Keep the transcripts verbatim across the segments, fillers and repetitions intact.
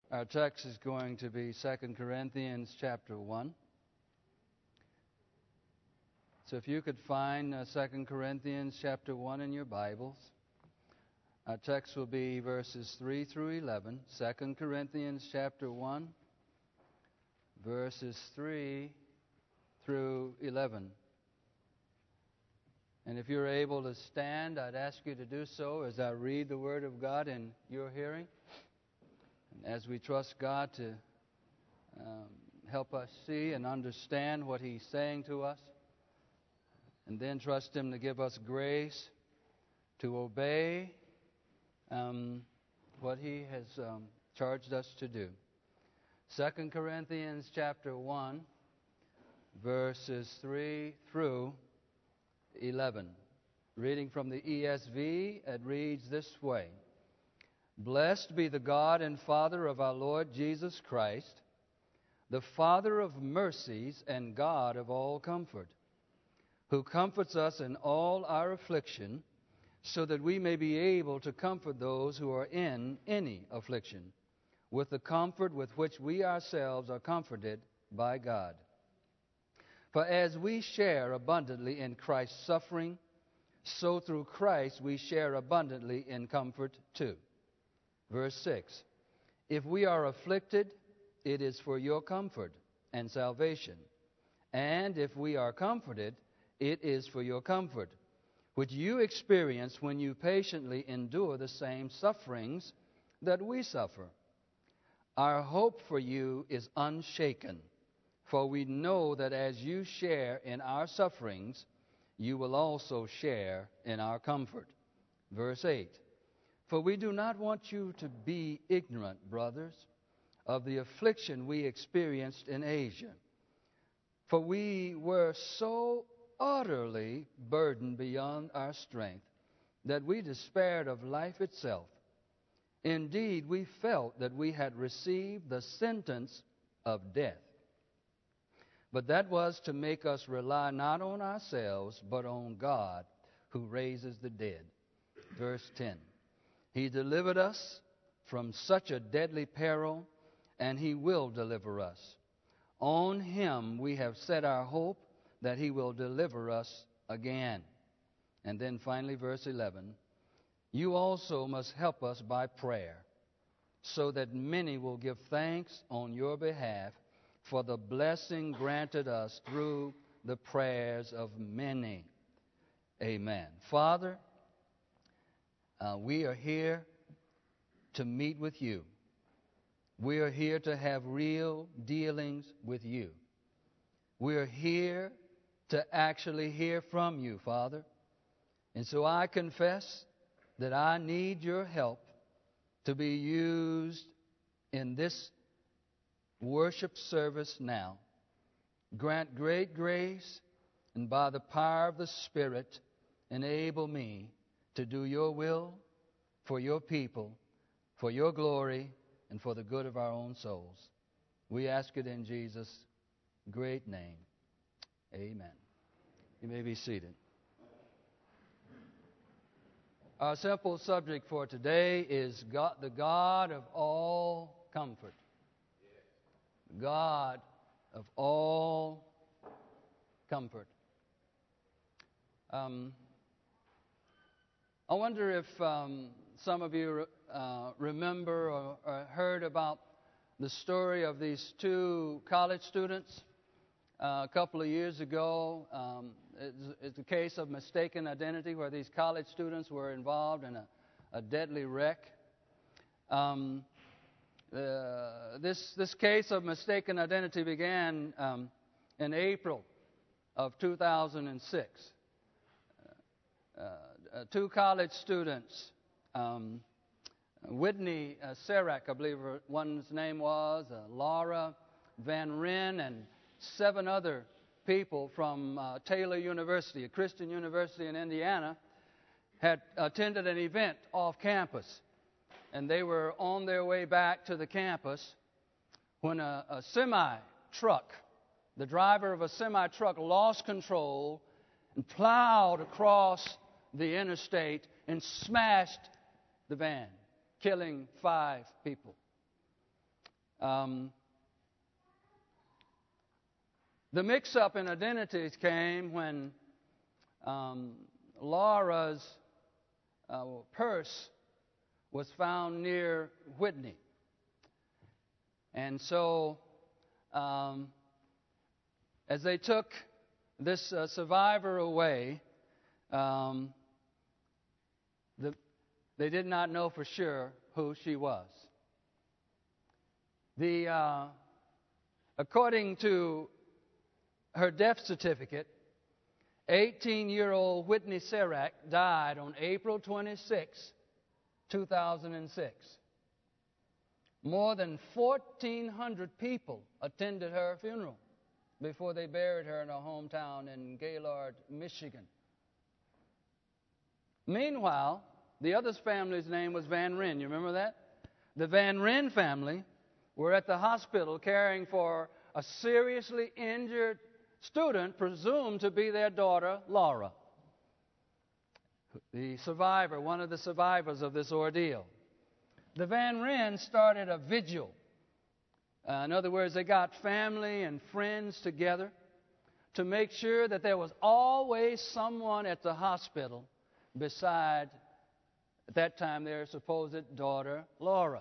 Our text is going to be Second Corinthians chapter one. So if you could find uh, Second Corinthians chapter one in your Bibles. Our text will be verses three through eleven. Second Corinthians chapter one, verses three through eleven. And if you're able to stand, I'd ask you to do so as I read the Word of God in your hearing. And as we trust God to um, help us see and understand what He's saying to us, and then trust Him to give us grace to obey um, what He has um, charged us to do. Second Corinthians chapter one, verses three through eleven. Reading from the E S V, it reads this way. Blessed be the God and Father of our Lord Jesus Christ, the Father of mercies and God of all comfort, who comforts us in all our affliction, so that we may be able to comfort those who are in any affliction, with the comfort with which we ourselves are comforted by God. For as we share abundantly in Christ's suffering, so through Christ we share abundantly in comfort too. Verse six, if we are afflicted, it is for your comfort and salvation. And if we are comforted, it is for your comfort, which you experience when you patiently endure the same sufferings that we suffer. Our hope for you is unshaken, for we know that as you share in our sufferings, you will also share in our comfort. Verse eight, for we do not want you to be ignorant, brothers, of the affliction we experienced in Asia. For we were so utterly burdened beyond our strength that we despaired of life itself. Indeed, we felt that we had received the sentence of death. But that was to make us rely not on ourselves, but on God, who raises the dead. Verse ten. He delivered us from such a deadly peril, and He will deliver us. On Him we have set our hope that He will deliver us again. And then finally, verse eleven. You also must help us by prayer, so that many will give thanks on your behalf for the blessing granted us through the prayers of many. Amen. Father, uh, we are here to meet with you. We are here to have real dealings with you. We are here to actually hear from you, Father. And so I confess that I need your help to be used in this worship service now. Grant great grace, and by the power of the Spirit, enable me to do your will for your people, for your glory, and for the good of our own souls. We ask it in Jesus' great name. Amen. You may be seated. Our simple subject for today is God, the God of all comfort. God of all comfort. Um, I wonder if um, some of you uh, remember or, or heard about the story of these two college students uh, a couple of years ago. Um, it's, it's a case of mistaken identity where these college students were involved in a, a deadly wreck. Um, uh, this, this case of mistaken identity began um, in April of two thousand six. Uh, uh, two college students, um, Whitney uh, Serac, I believe her, one's name was, uh, Laura Van Ryn, and seven other people from uh, Taylor University, a Christian university in Indiana, had attended an event off campus. And they were on their way back to the campus when a, a semi-truck, the driver of a semi-truck lost control and plowed across the interstate and smashed the van, killing five people. Um, the mix-up in identities came when um, Laura's uh, purse was found near Whitney. And so, um, as they took this uh, survivor away, um, the, they did not know for sure who she was. The, uh, according to her death certificate, eighteen-year-old Whitney Serac died on April twenty-sixth, two thousand six. More than fourteen hundred people attended her funeral before they buried her in her hometown in Gaylord, Michigan. Meanwhile, the other family's name was Van Ryn. You remember that? The Van Ryn family were at the hospital caring for a seriously injured student presumed to be their daughter, Laura, the survivor, one of the survivors of this ordeal. The Van Ryns started a vigil. Uh, in other words, they got family and friends together to make sure that there was always someone at the hospital beside, at that time, their supposed daughter, Laura.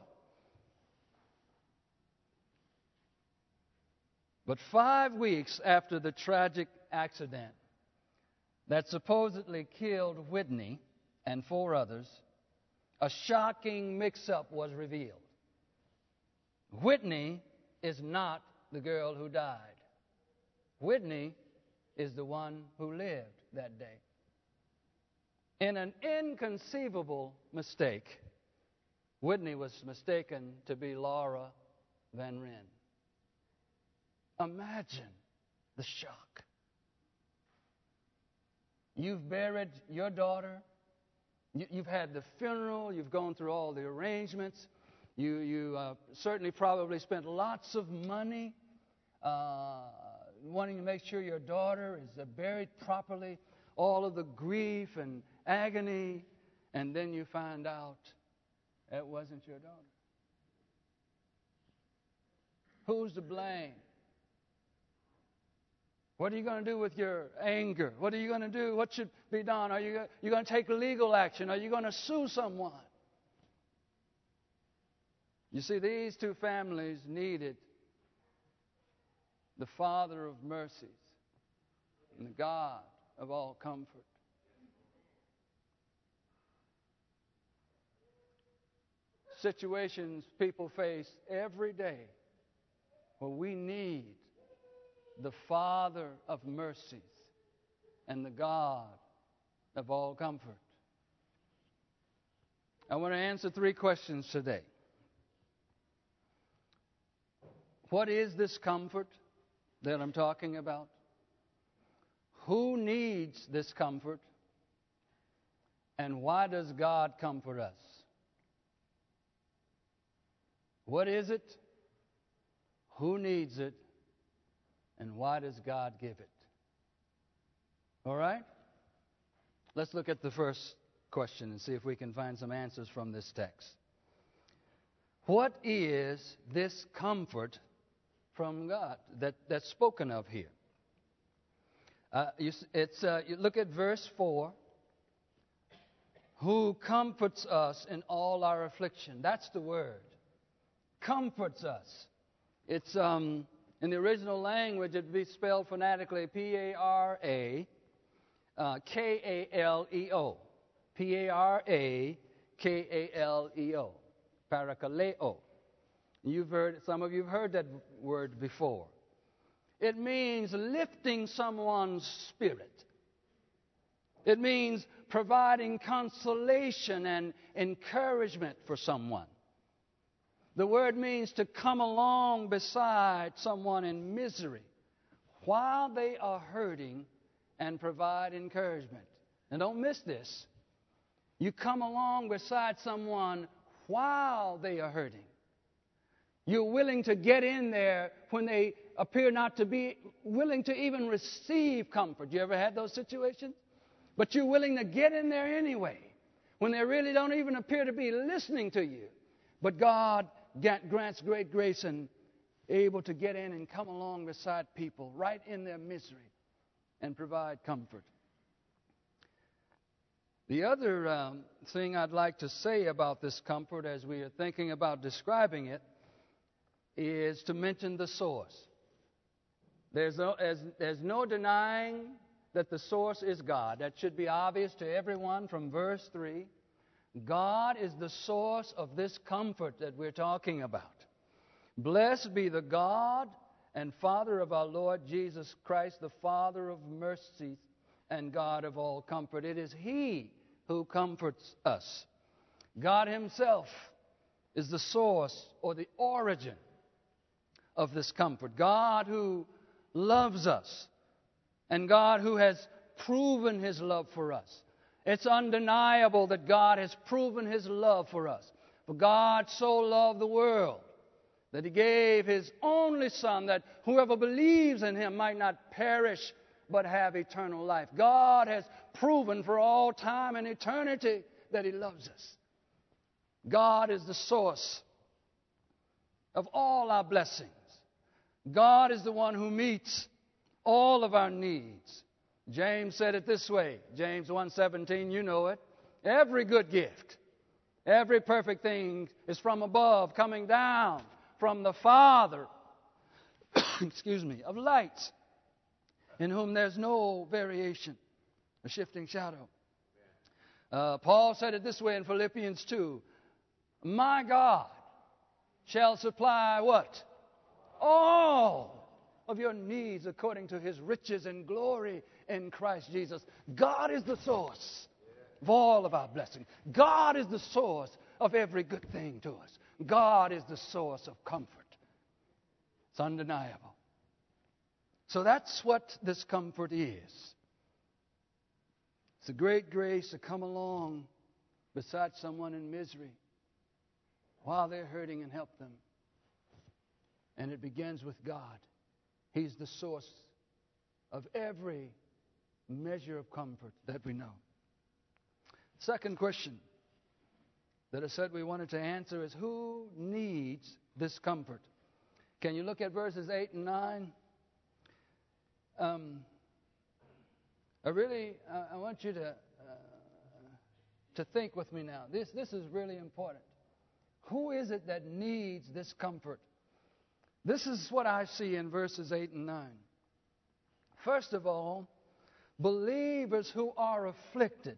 But five weeks after the tragic accident that supposedly killed Whitney and four others, a shocking mix-up was revealed. Whitney is not the girl who died. Whitney is the one who lived that day. In an inconceivable mistake, Whitney was mistaken to be Laura Van Ryn. Imagine the shock. You've buried your daughter. You've had the funeral. You've gone through all the arrangements. You, you uh, certainly probably spent lots of money uh, wanting to make sure your daughter is uh, buried properly, all of the grief and agony, and then you find out it wasn't your daughter. Who's to blame? What are you going to do with your anger? What are you going to do? What should be done? Are you, you going to take legal action? Are you going to sue someone? You see, these two families needed the Father of mercies and the God of all comfort. Situations people face every day where we need the Father of mercies and the God of all comfort. I want to answer three questions today. What is this comfort that I'm talking about? Who needs this comfort? And why does God comfort us? What is it? Who needs it? And why does God give it? All right? Let's look at the first question and see if we can find some answers from this text. What is this comfort from God that, that's spoken of here? Uh, you, it's, uh, you look at verse four. Who comforts us in all our affliction. That's the word. Comforts us. It's... um. In the original language, it would be spelled phonetically P A R A K A L E O. P A R A K A L E O. Parakaleo. You've heard, some of you have heard that word before. It means lifting someone's spirit. It means providing consolation and encouragement for someone. The word means to come along beside someone in misery while they are hurting and provide encouragement. And don't miss this. You come along beside someone while they are hurting. You're willing to get in there when they appear not to be willing to even receive comfort. You ever had those situations? But you're willing to get in there anyway when they really don't even appear to be listening to you. But God grants great grace and able to get in and come along beside people right in their misery and provide comfort. The other um, thing I'd like to say about this comfort as we are thinking about describing it is to mention the source. There's no, there's, there's no denying that the source is God. That should be obvious to everyone from verse three. God is the source of this comfort that we're talking about. Blessed be the God and Father of our Lord Jesus Christ, the Father of mercies and God of all comfort. It is He who comforts us. God Himself is the source or the origin of this comfort. God who loves us and God who has proven His love for us. It's undeniable that God has proven His love for us. For God so loved the world that He gave His only Son, that whoever believes in Him might not perish but have eternal life. God has proven for all time and eternity that He loves us. God is the source of all our blessings. God is the one who meets all of our needs. James said it this way, James one seventeen, you know it. Every good gift, every perfect thing is from above, coming down from the Father, excuse me, of lights, in whom there's no variation, a shifting shadow. Uh, Paul said it this way in Philippians two, my God shall supply what? All of your needs according to His riches and glory in Christ Jesus. God is the source of all of our blessings. God is the source of every good thing to us. God is the source of comfort. It's undeniable. So that's what this comfort is. It's a great grace to come along beside someone in misery while they're hurting and help them. And it begins with God. He's the source of every measure of comfort that we know. Second question that I said we wanted to answer is, who needs this comfort? Can you look at verses eight and nine? Um, I really, uh, I want you to uh, to think with me now. This this is really important. Who is it that needs this comfort? This is what I see in verses eight and nine. First of all, believers who are afflicted.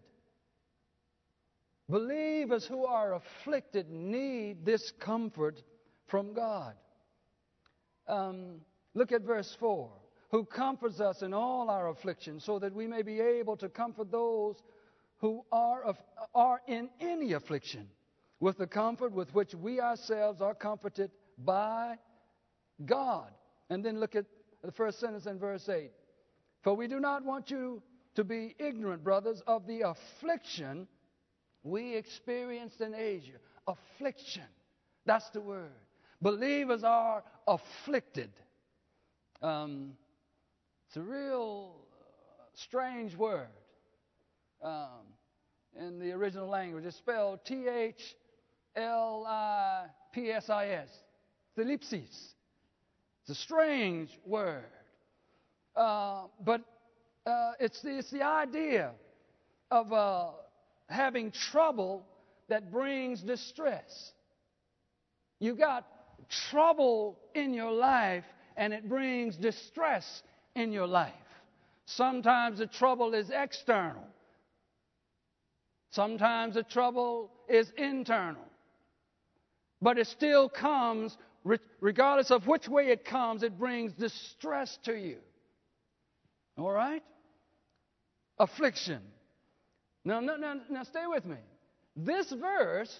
Believers who are afflicted need this comfort from God. Um, look at verse four. Who comforts us in all our afflictions, so that we may be able to comfort those who are, of, are in any affliction, with the comfort with which we ourselves are comforted by God. And then look at the first sentence in verse eight. For we do not want you to be ignorant, brothers, of the affliction we experienced in Asia. Affliction. That's the word. Believers are afflicted. Um, it's a real strange word um, in the original language. It's spelled T H L I P S I S. Thlipsis. It's a strange word. Uh, but uh, it's, the, it's the idea of uh, having trouble that brings distress. You got trouble in your life, and it brings distress in your life. Sometimes the trouble is external. Sometimes the trouble is internal. But it still comes, regardless of which way it comes, it brings distress to you. All right? Affliction. Now, now, now, now stay with me. This verse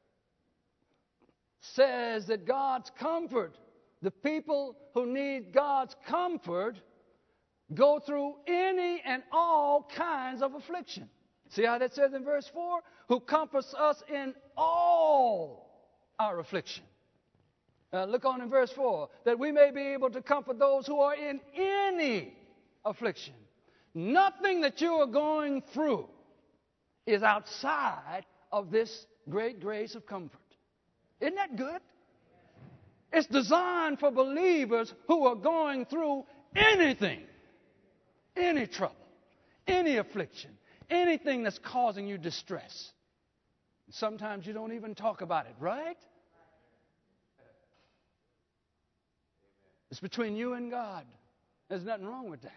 says that God's comfort, the people who need God's comfort, go through any and all kinds of affliction. See how that says in verse four? Who comforts us in all our affliction. Uh, look on in verse four. That we may be able to comfort those who are in any affliction. Nothing that you are going through is outside of this great grace of comfort. Isn't that good? It's designed for believers who are going through anything, any trouble, any affliction, anything that's causing you distress. Sometimes you don't even talk about it, right? It's between you and God. There's nothing wrong with that.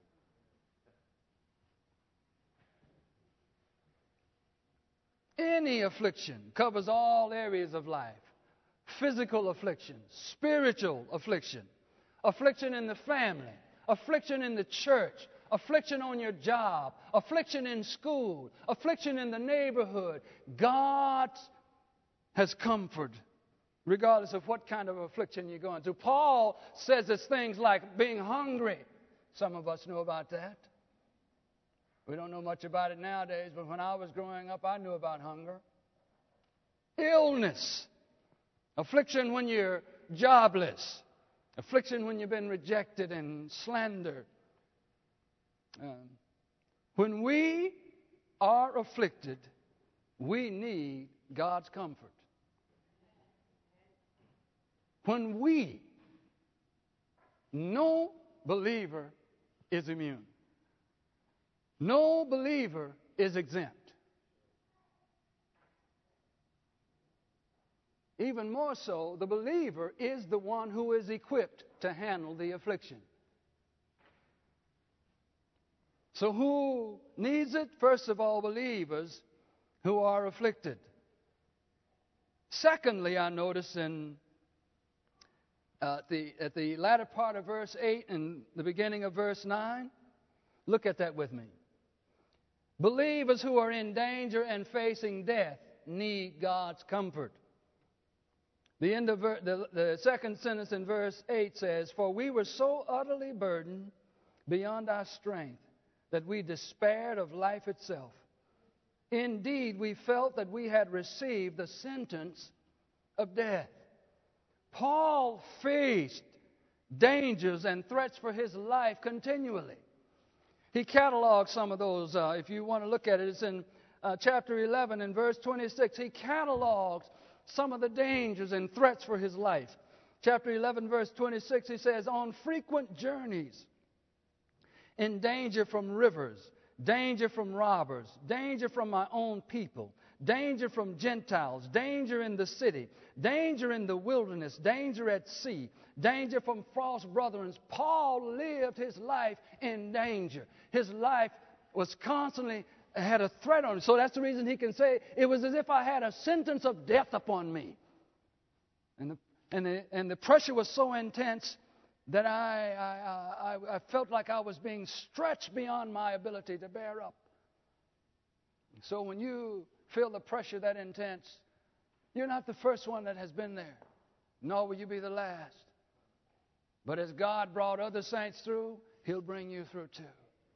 Any affliction covers all areas of life. Physical affliction, spiritual affliction, affliction in the family, affliction in the church, affliction on your job, affliction in school, affliction in the neighborhood. God has comfort regardless of what kind of affliction you're going through. Paul says it's things like being hungry. Some of us know about that. We don't know much about it nowadays, but when I was growing up, I knew about hunger. Illness. Affliction when you're jobless. Affliction when you've been rejected and slandered. Um, when we are afflicted, we need God's comfort. When we, no believer is immune. No believer is exempt. Even more so, the believer is the one who is equipped to handle the affliction. So who needs it? First of all, believers who are afflicted. Secondly, I notice in uh, the, at the latter part of verse eight and the beginning of verse nine, look at that with me. Believers who are in danger and facing death need God's comfort. The end of ver- the, the second sentence in verse eight says, "For we were so utterly burdened beyond our strength that we despaired of life itself. Indeed, we felt that we had received the sentence of death." Paul faced dangers and threats for his life continually. He catalogs some of those. Uh, if you want to look at it, it's in uh, chapter eleven and verse twenty-six. He catalogs some of the dangers and threats for his life. Chapter eleven, verse twenty-six, he says, "On frequent journeys, in danger from rivers, danger from robbers, danger from my own people, danger from Gentiles, danger in the city, danger in the wilderness, danger at sea, danger from false brethren." Paul lived his life in danger. His life was constantly had a threat on it. So that's the reason he can say, it was as if I had a sentence of death upon me. And the, and the, and the pressure was so intense that I, I, I, I felt like I was being stretched beyond my ability to bear up. So when you feel the pressure that intense, you're not the first one that has been there, nor will you be the last. But as God brought other saints through, He'll bring you through too.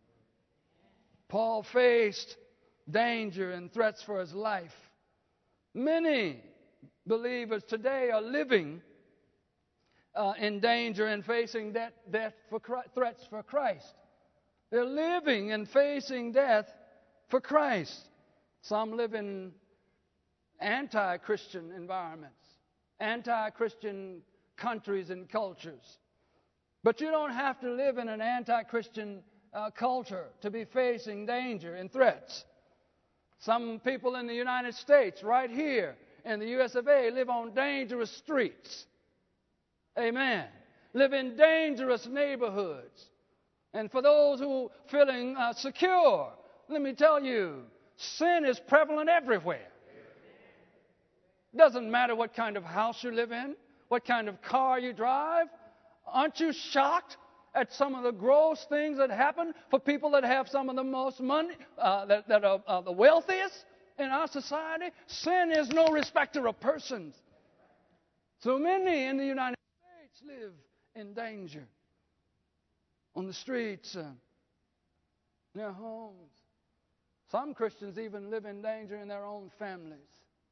Paul faced danger and threats for his life. Many believers today are living uh, in danger and facing death, death for Christ, threats for Christ. They're living and facing death for Christ. Some live in anti-Christian environments, anti-Christian countries and cultures. But you don't have to live in an anti-Christian uh, culture to be facing danger and threats. Some people in the United States, right here in the U S of A, live on dangerous streets. Amen. Live in dangerous neighborhoods. And for those who are feeling uh, secure, let me tell you, sin is prevalent everywhere. Doesn't matter what kind of house you live in, what kind of car you drive. Aren't you shocked at some of the gross things that happen for people that have some of the most money, uh, that, that are uh, the wealthiest in our society? Sin is no respecter of persons. So many in the United States live in danger on the streets, uh, in their homes. Some Christians even live in danger in their own families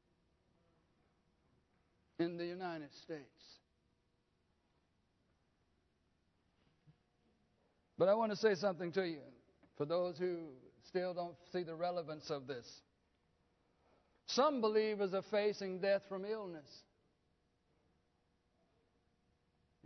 in the United States. But I want to say something to you, for those who still don't see the relevance of this. Some believers are facing death from illness.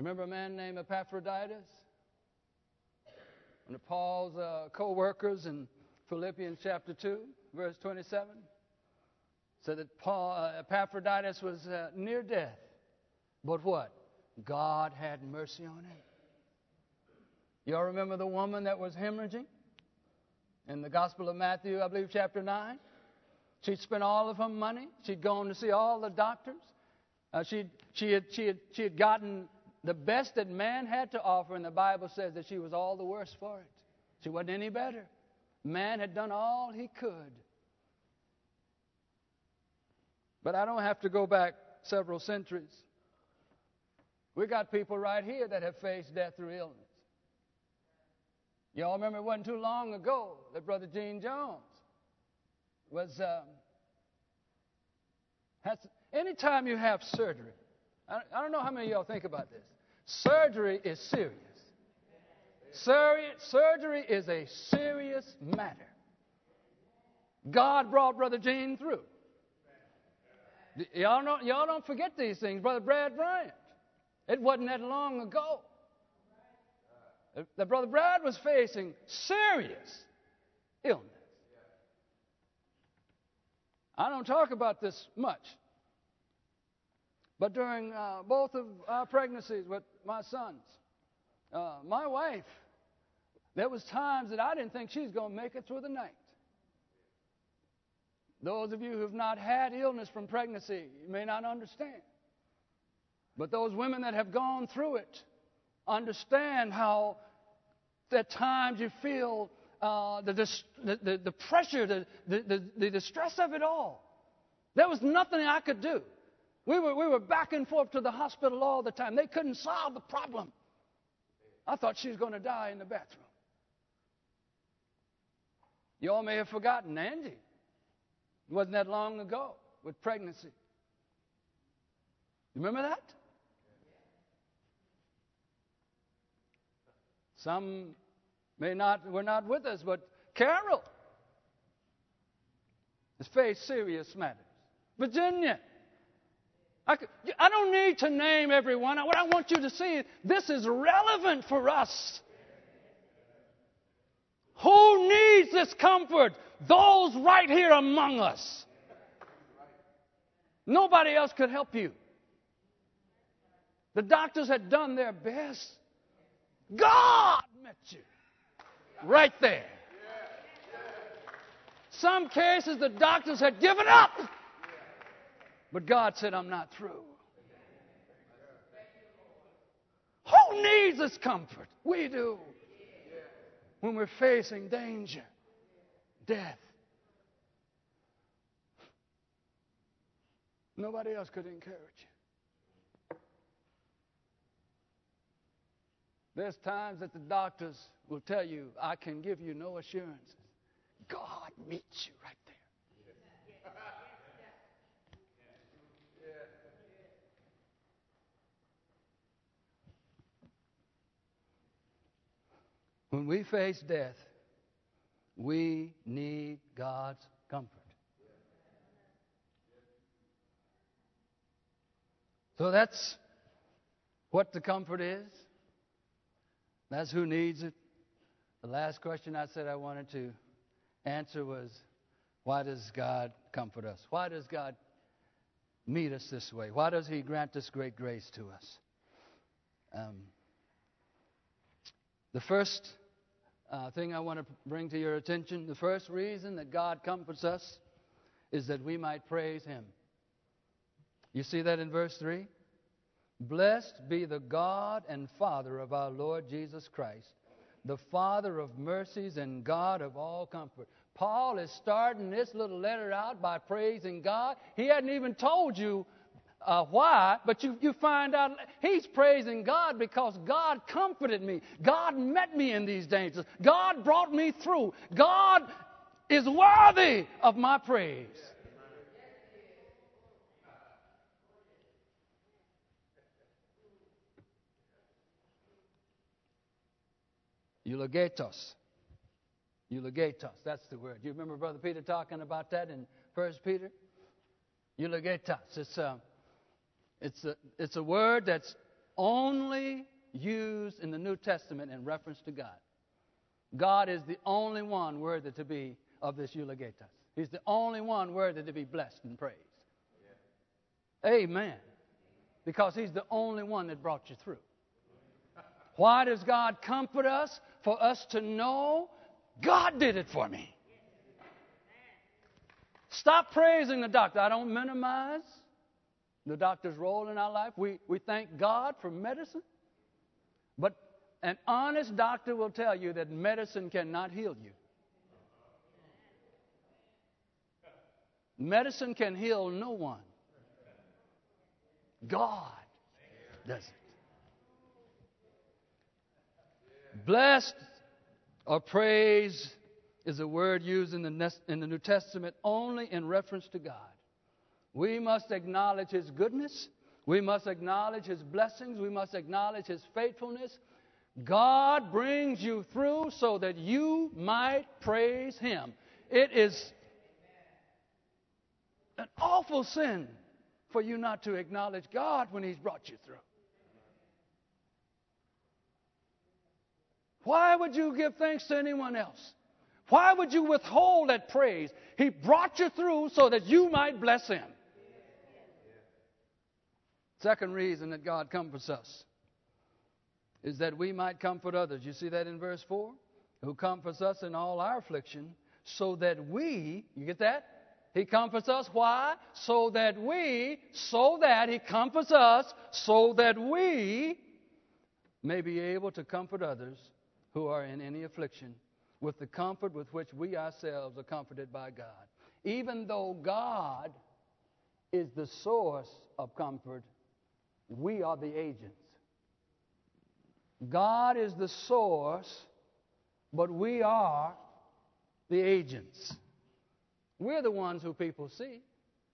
remember a man named Epaphroditus? One of Paul's uh, co-workers in Philippians chapter two, verse twenty-seven, said that Paul, uh, Epaphroditus was uh, near death. But what? God had mercy on him. Y'all remember the woman that was hemorrhaging in the Gospel of Matthew, I believe, chapter nine? She'd spent all of her money. She'd gone to see all the doctors. Uh, she'd, she, had, she, had, she had gotten the best that man had to offer, and the Bible says that she was all the worse for it. She wasn't any better. Man had done all he could. But I don't have to go back several centuries. We got people right here that have faced death through illness. You all remember it wasn't too long ago that Brother Gene Jones was, um, has, anytime you have surgery, I, I don't know how many of y'all think about this. Surgery is serious. Sur- surgery is a serious matter. God brought Brother Gene through. Y'all don't, y'all don't forget these things. Brother Brad Bryant. It wasn't that long ago that Brother Brad was facing serious illness. I don't talk about this much. But during uh, both of our pregnancies with my sons, uh, my wife, there was times that I didn't think she was going to make it through the night. Those of you who have not had illness from pregnancy, you may not understand. But those women that have gone through it understand how at times you feel uh, the, dis- the, the, the pressure, the, the, the, the distress of it all. There was nothing I could do. We were, we were back and forth to the hospital all the time. They couldn't solve the problem. I thought she was going to die in the bathroom. You all may have forgotten Angie. It wasn't that long ago with pregnancy. You remember that? Some may not, were not with us, but Carol has faced serious matters. Virginia. I, could, I don't need to name everyone. What I want you to see is this is relevant for us. Who needs this comfort? Those right here among us. Nobody else could help you. The doctors had done their best. God met you right there. Some cases the doctors had given up. But God said, I'm not through. Who needs this comfort? We do. When we're facing danger, death. Nobody else could encourage you. There's times that the doctors will tell you, I can give you no assurances. God meets you right there. When we face death, we need God's comfort. So that's what the comfort is. That's who needs it. The last question I said I wanted to answer was, why does God comfort us? Why does God meet us this way? Why does He grant this great grace to us? Um, the first uh, thing I want to bring to your attention, the first reason that God comforts us is that we might praise Him. You see that in verse three? Blessed be the God and Father of our Lord Jesus Christ, the Father of mercies and God of all comfort. Paul is starting this little letter out by praising God. He hadn't even told you uh, why, but you, you find out he's praising God because God comforted me. God met me in these dangers. God brought me through. God is worthy of my praise. Eulogetos. Eulogetos, that's the word. You remember Brother Peter talking about that in First Peter? Eulogetos. It's a, it's a, it's a word that's only used in the New Testament in reference to God. God is the only one worthy to be of this eulogetas. He's the only one worthy to be blessed and praised. Yeah. Amen. Because He's the only one that brought you through. Why does God comfort us? For us to know God did it for me. Stop praising the doctor. I don't minimize the doctor's role in our life. We, we thank God for medicine. But an honest doctor will tell you that medicine cannot heal you. Medicine can heal no one. God does it. Blessed or praise is a word used in the, in the New Testament only in reference to God. We must acknowledge His goodness. We must acknowledge His blessings. We must acknowledge His faithfulness. God brings you through so that you might praise Him. It is an awful sin for you not to acknowledge God when He's brought you through. Why would you give thanks to anyone else? Why would you withhold that praise? He brought you through so that you might bless Him. Second reason that God comforts us is that we might comfort others. You see that in verse four? Who comforts us in all our affliction, so that we, you get that? He comforts us. Why? So that we, so that He comforts us, so that we may be able to comfort others who are in any affliction with the comfort with which we ourselves are comforted by God. Even though God is the source of comfort, we are the agents. God is the source, but we are the agents. We're the ones who people see.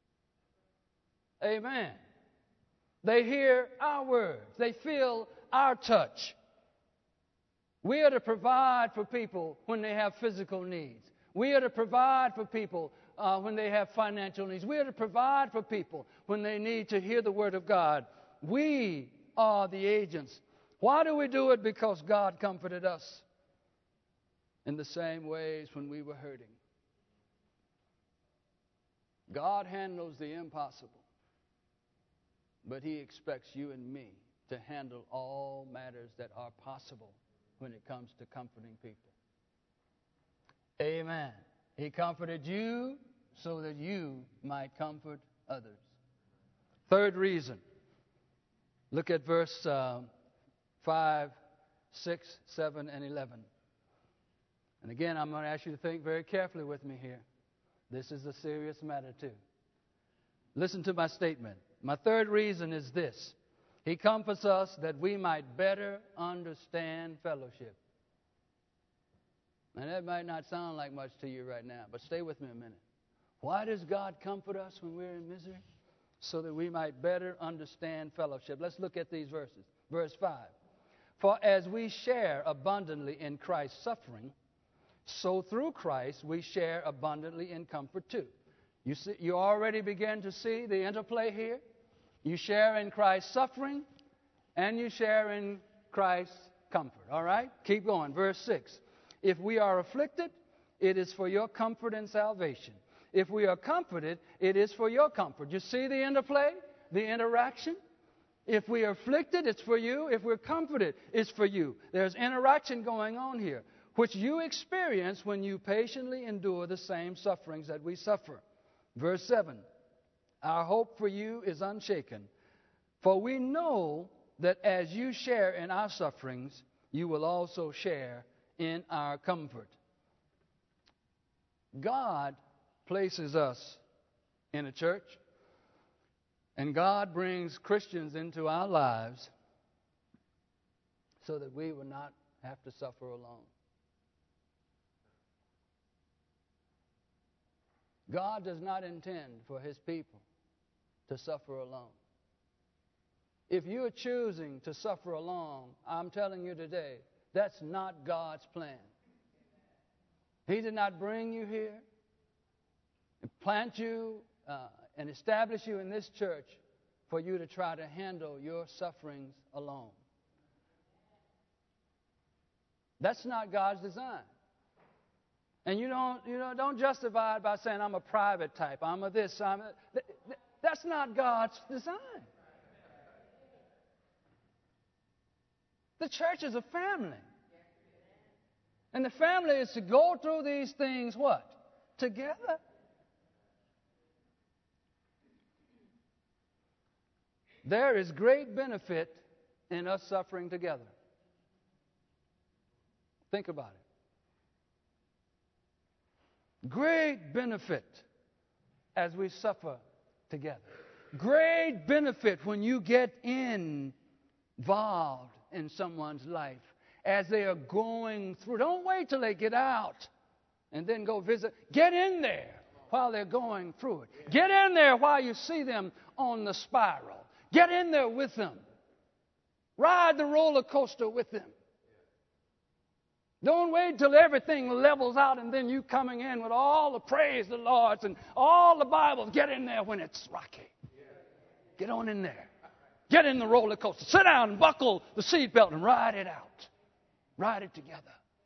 Amen. They hear our words. They feel our touch. We are to provide for people when they have physical needs. We are to provide for people uh, when they have financial needs. We are to provide for people when they need to hear the Word of God. We are the agents. Why do we do it? Because God comforted us in the same ways when we were hurting. God handles the impossible, but He expects you and me to handle all matters that are possible when it comes to comforting people. Amen. He comforted you so that you might comfort others. Third reason. Look at verse uh, five, six, seven, and eleven. And again, I'm going to ask you to think very carefully with me here. This is a serious matter too. Listen to my statement. My third reason is this. He comforts us that we might better understand fellowship. And that might not sound like much to you right now, but stay with me a minute. Why does God comfort us when we're in misery? So that we might better understand fellowship. Let's look at these verses. Verse five. For as we share abundantly in Christ's suffering, so through Christ we share abundantly in comfort too. You see, you already begin to see the interplay here. You share in Christ's suffering, and you share in Christ's comfort. All right? Keep going. Verse six. If we are afflicted, it is for your comfort and salvation. If we are comforted, it is for your comfort. You see the interplay, the interaction? If we are afflicted, it's for you. If we're comforted, it's for you. There's interaction going on here, which you experience when you patiently endure the same sufferings that we suffer. Verse seven. Our hope for you is unshaken, for we know that as you share in our sufferings, you will also share in our comfort. God places us in a church, and God brings Christians into our lives so that we will not have to suffer alone. God does not intend for His people to suffer alone. If you're choosing to suffer alone, I'm telling you today, that's not God's plan. He did not bring you here and plant you uh, and establish you in this church for you to try to handle your sufferings alone. That's not God's design. And you don't, you know, don't justify it by saying, I'm a private type, I'm a this, I'm a... Th- th- that's not God's design. The church is a family. And the family is to go through these things, what? Together. There is great benefit in us suffering together. Think about it. Great benefit as we suffer together. Great benefit when you get involved in someone's life as they are going through. Don't wait till they get out and then go visit. Get in there while they're going through it. Get in there while you see them on the spiral. Get in there with them. Ride the roller coaster with them. Don't wait till everything levels out and then you coming in with all the praise the Lord and all the Bibles. Get in there when it's rocky. Get on in there. Get in the roller coaster. Sit down and buckle the seatbelt and ride it out. Ride it together.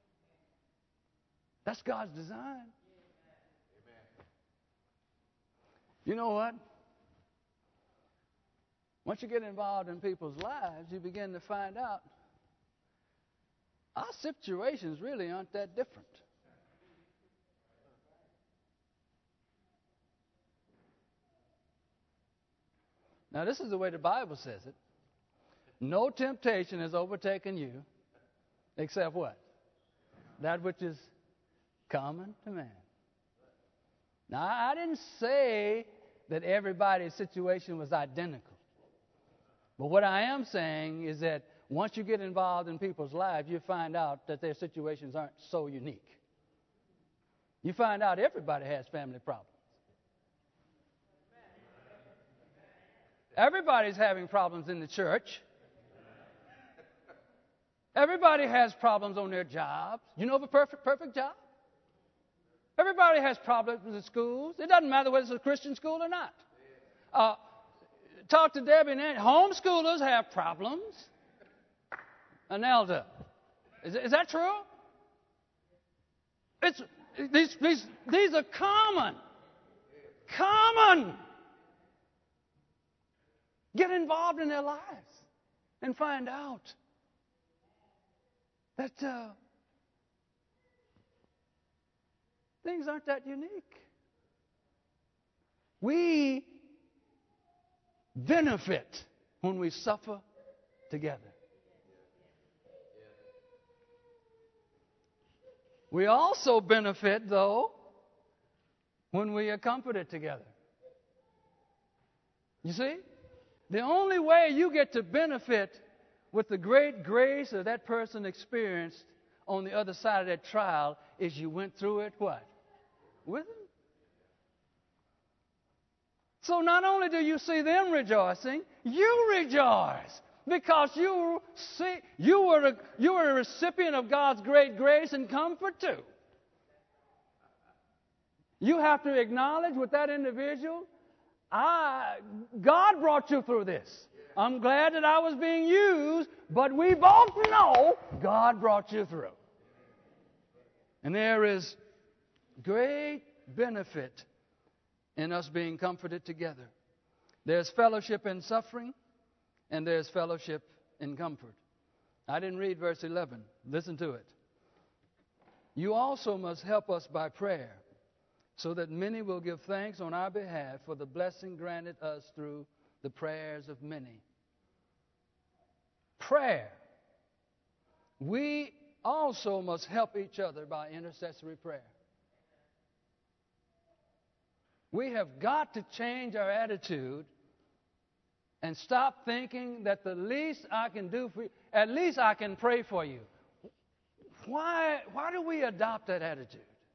That's God's design. You know what? Once you get involved in people's lives, you begin to find out our situations really aren't that different. Now, this is the way the Bible says it. No temptation has overtaken you except what? That which is common to man. Now, I didn't say that everybody's situation was identical. But what I am saying is that once you get involved in people's lives, you find out that their situations aren't so unique. You find out everybody has family problems. Everybody's having problems in the church. Everybody has problems on their jobs. You know of a perfect, perfect job? Everybody has problems in schools. It doesn't matter whether it's a Christian school or not. Uh, talk to Debbie and Ann. Homeschoolers have problems. An elder. Is, is that true? It's, these, these, these are common. Common. Get involved in their lives and find out that uh, things aren't that unique. We benefit when we suffer together. We also benefit, though, when we are comforted together. You see? The only way you get to benefit with the great grace that that person experienced on the other side of that trial is you went through it, what? With them. So not only do you see them rejoicing, you rejoice. Because you see, you were a, you were a recipient of God's great grace and comfort too. You have to acknowledge with that individual, I, God brought you through this. I'm glad that I was being used, but we both know God brought you through. And there is great benefit in us being comforted together. There's fellowship in suffering, and there's fellowship in comfort. I didn't read verse eleven. Listen to it. You also must help us by prayer, so that many will give thanks on our behalf for the blessing granted us through the prayers of many. Prayer. We also must help each other by intercessory prayer. We have got to change our attitude and stop thinking that the least I can do for you, at least I can pray for you. Why, why do we adopt that attitude?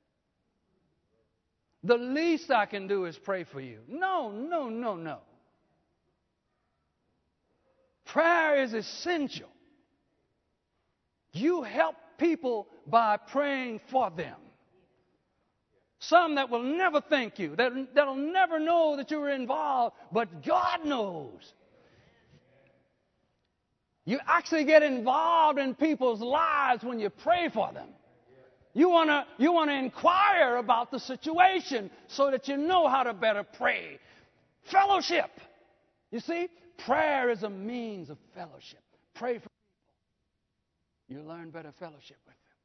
The least I can do is pray for you. No, no, no, no. Prayer is essential. You help people by praying for them. Some that will never thank you, that, that'll never know that you were involved, but God knows You actually get involved in people's lives when you pray for them. You want to you want to inquire about the situation so that you know how to better pray. Fellowship. You see, prayer is a means of fellowship. Pray for people. You learn better fellowship with them.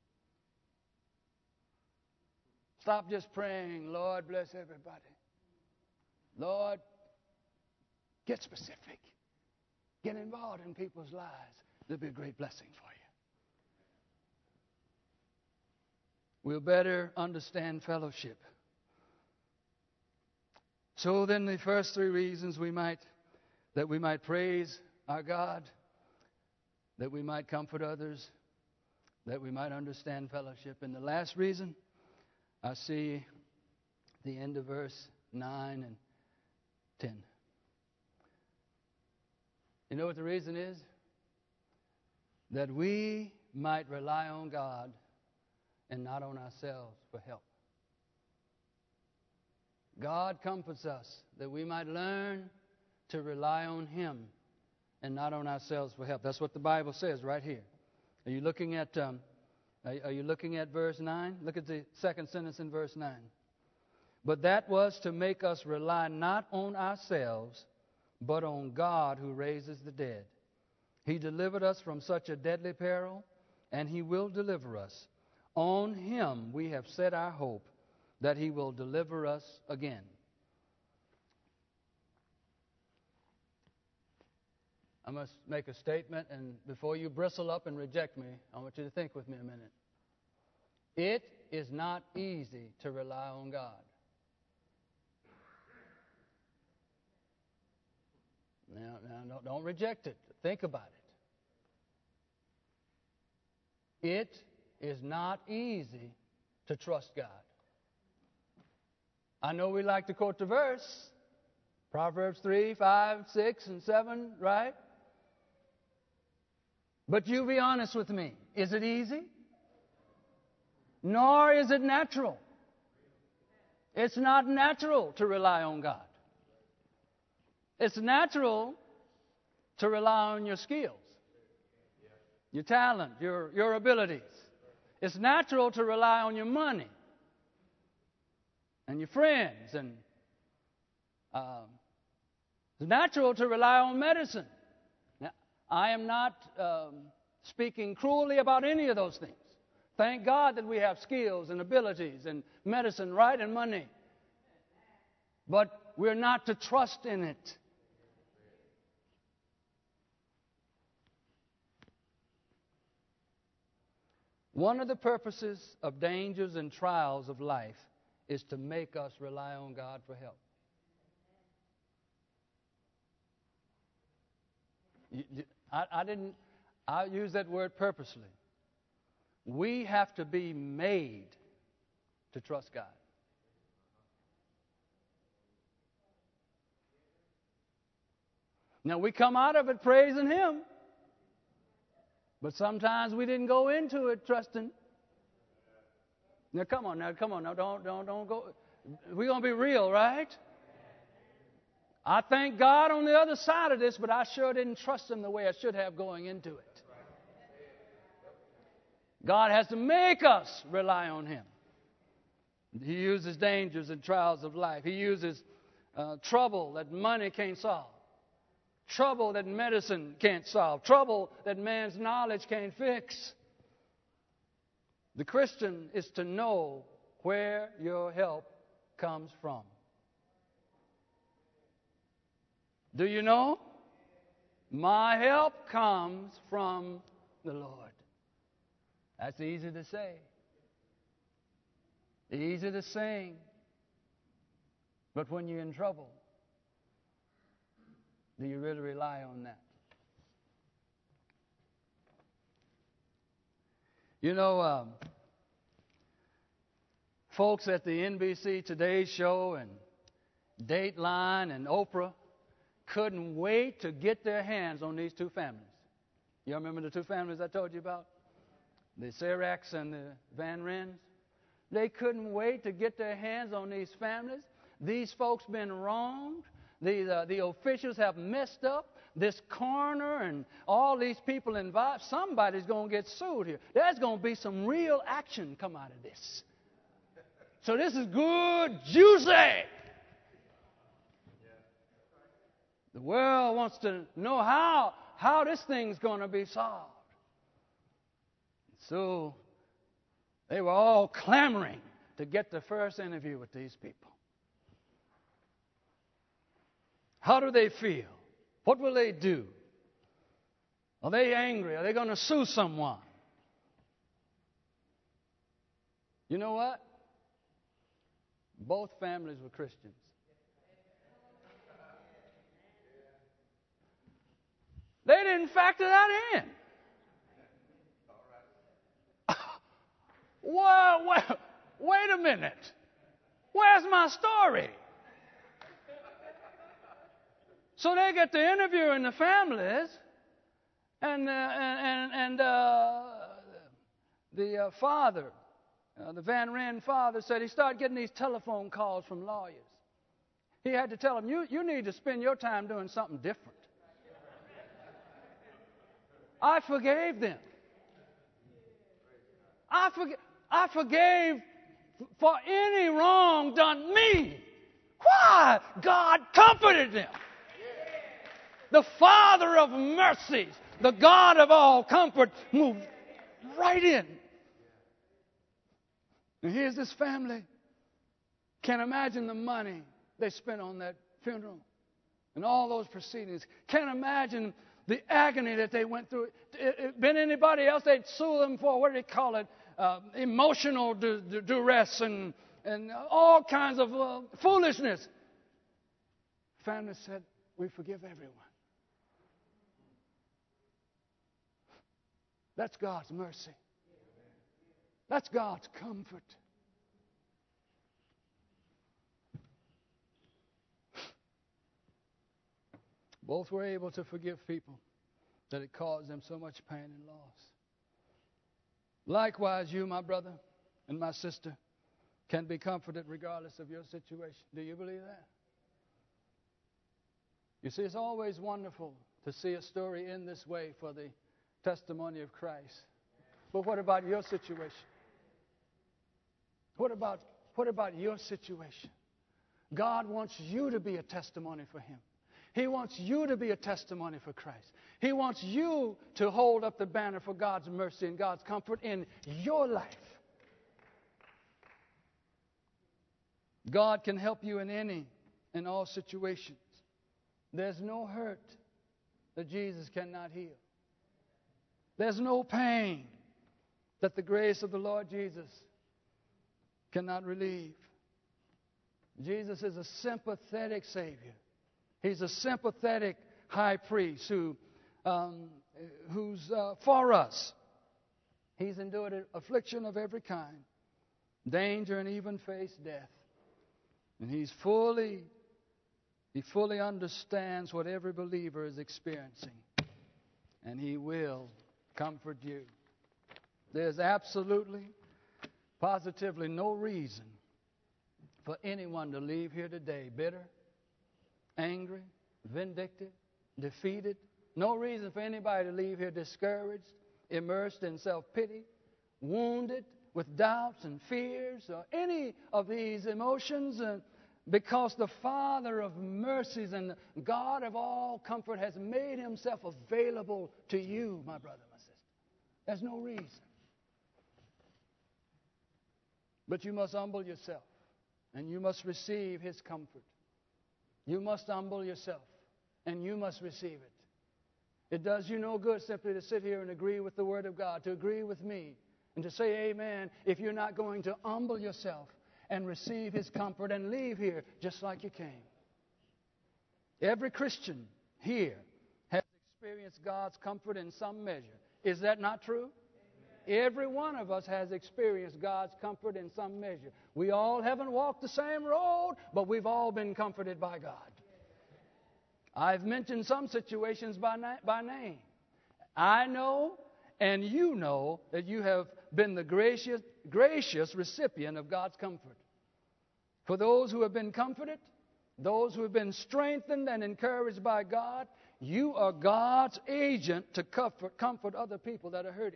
Stop just praying, Lord, bless everybody. Lord, get specific. Get involved in people's lives. It'll be a great blessing for you. We'll better understand fellowship. So then the first three reasons we might that we might praise our God, that we might comfort others, that we might understand fellowship. And the last reason, I see the end of verse nine and ten. You know what the reason is? That we might rely on God and not on ourselves for help. God comforts us that we might learn to rely on Him and not on ourselves for help. That's what the Bible says right here. Are you looking at um, are, are you looking at verse nine? Look at the second sentence in verse nine. But that was to make us rely not on ourselves, but on God who raises the dead. He delivered us from such a deadly peril, and He will deliver us. On Him we have set our hope that He will deliver us again. I must make a statement, and before you bristle up and reject me, I want you to think with me a minute. It is not easy to rely on God. Now, now don't, don't reject it. Think about it. It is not easy to trust God. I know we like to quote the verse, Proverbs three, five, six, and seven, right? But you be honest with me. Is it easy? Nor is it natural. It's not natural to rely on God. It's natural to rely on your skills, your talent, your, your abilities. It's natural to rely on your money and your friends. And um, it's natural to rely on medicine. Now, I am not um, speaking cruelly about any of those things. Thank God that we have skills and abilities and medicine, right, and money. But we're not to trust in it. One of the purposes of dangers and trials of life is to make us rely on God for help. You, you, I, I didn't, I use that word purposely. We have to be made to trust God. Now, we come out of it praising Him. But sometimes we didn't go into it trusting. Now, come on, now, come on, now, don't, don't, don't go. We're going to be real, right? I thank God on the other side of this, but I sure didn't trust Him the way I should have going into it. God has to make us rely on Him. He uses dangers and trials of life. He uses uh, trouble that money can't solve. Trouble that medicine can't solve. Trouble that man's knowledge can't fix. The Christian is to know where your help comes from. Do you know? My help comes from the Lord. That's easy to say. Easy to sing. But when you're in trouble, do you really rely on that? You know, um, folks at the N B C Today show and Dateline and Oprah couldn't wait to get their hands on these two families. You remember the two families I told you about? The Seracs and the Van Rens? They couldn't wait to get their hands on these families. These folks been wronged. The, uh, the officials have messed up. this coroner and all these people involved, somebody's going to get sued here. There's going to be some real action come out of this. So this is good, juicy. The world wants to know how, how this thing's going to be solved. So they were all clamoring to get the first interview with these people. How do they feel? What will they do? Are they angry? Are they going to sue someone? You know what? Both families were Christians. They didn't factor that in. Well, wait, wait a minute. Where's my story? So they get the interview in the families, and uh, and and uh, the uh, father, uh, the Van Ryn father, said he started getting these telephone calls from lawyers. He had to tell them, you you need to spend your time doing something different. I forgave them. I forg I forgave for any wrong done me. Why? God comforted them. The Father of mercies, the God of all comfort, moved right in. And here's this family. Can't imagine the money they spent on that funeral and all those proceedings. Can't imagine the agony that they went through. It, it, been anybody else, they'd sue them for, what do they call it, uh, emotional du- du- duress and, and all kinds of uh, foolishness. Family said, we forgive everyone. That's God's mercy. That's God's comfort. Both were able to forgive people that it caused them so much pain and loss. Likewise, you, my brother and my sister, can be comforted regardless of your situation. Do you believe that? You see, it's always wonderful to see a story in this way for the testimony of Christ. But what about your situation? What about, what about your situation? God wants you to be a testimony for Him. He wants you to be a testimony for Christ. He wants you to hold up the banner for God's mercy and God's comfort in your life. God can help you in any and all situations. There's no hurt that Jesus cannot heal. There's no pain that the grace of the Lord Jesus cannot relieve. Jesus is a sympathetic Savior. He's a sympathetic high priest who, um, who's uh, for us. He's endured affliction of every kind, danger, and even faced death. And he's fully, he fully understands what every believer is experiencing. And he will comfort you. There's absolutely, positively no reason for anyone to leave here today bitter, angry, vindictive, defeated. No reason for anybody to leave here discouraged, immersed in self-pity, wounded with doubts and fears, or any of these emotions, uh, because the Father of mercies and God of all comfort has made Himself available to you, my brother, my sister. There's no reason. But you must humble yourself, and you must receive His comfort. You must humble yourself, and you must receive it. It does you no good simply to sit here and agree with the Word of God, to agree with me, and to say amen if you're not going to humble yourself and receive His comfort and leave here just like you came. Every Christian here has experienced God's comfort in some measure. Is that not true? Amen. Every one of us has experienced God's comfort in some measure. We all haven't walked the same road, but we've all been comforted by God. I've mentioned some situations by, na- by name. I know and you know that you have been the gracious, gracious recipient of God's comfort. For those who have been comforted, those who have been strengthened and encouraged by God, You are God's agent to comfort, comfort other people that are hurting.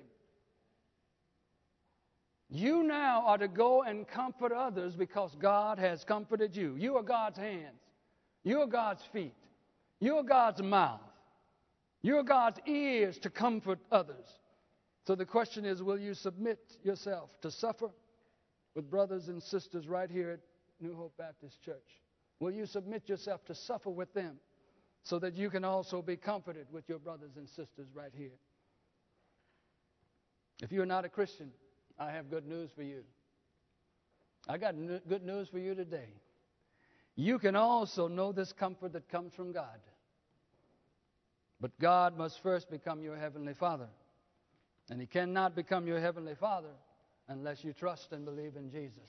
You now are to go and comfort others because God has comforted you. You are God's hands. You are God's feet. You are God's mouth. You are God's ears to comfort others. So the question is, will you submit yourself to suffer with brothers and sisters right here at New Hope Baptist Church? Will you submit yourself to suffer with them so that you can also be comforted with your brothers and sisters right here? If you're not a Christian, I have good news for you. I got n- good news for you today. You can also know this comfort that comes from God. But God must first become your Heavenly Father. And He cannot become your Heavenly Father unless you trust and believe in Jesus.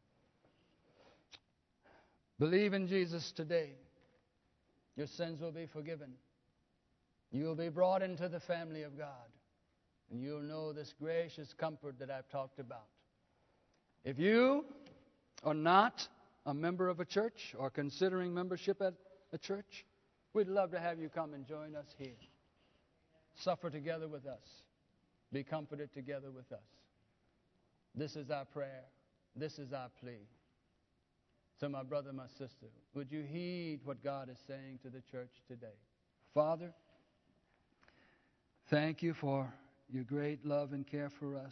Believe in Jesus today. Your sins will be forgiven. You will be brought into the family of God. And you'll know this gracious comfort that I've talked about. If you are not a member of a church or considering membership at a church, we'd love to have you come and join us here. Suffer together with us. Be comforted together with us. This is our prayer. This is our plea. So my brother, my sister, would you heed what God is saying to the church today? Father, thank you for your great love and care for us.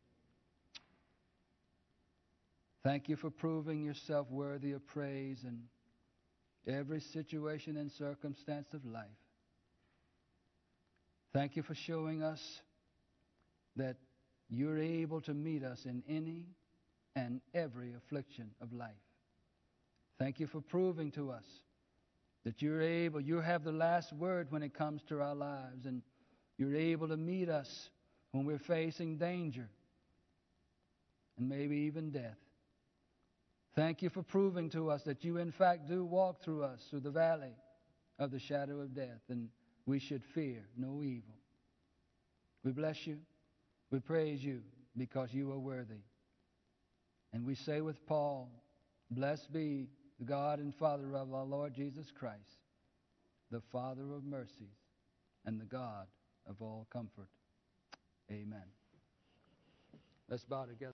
Thank you for proving yourself worthy of praise in every situation and circumstance of life. Thank you for showing us that you're able to meet us in any and every affliction of life. Thank you for proving to us that you're able, you have the last word when it comes to our lives, and you're able to meet us when we're facing danger and maybe even death. Thank you for proving to us that you in fact do walk through us through the valley of the shadow of death, and we should fear no evil. We bless you. We praise you because you are worthy. And we say with Paul, blessed be the God and Father of our Lord Jesus Christ, the Father of mercies and the God of all comfort. Amen. Let's bow together.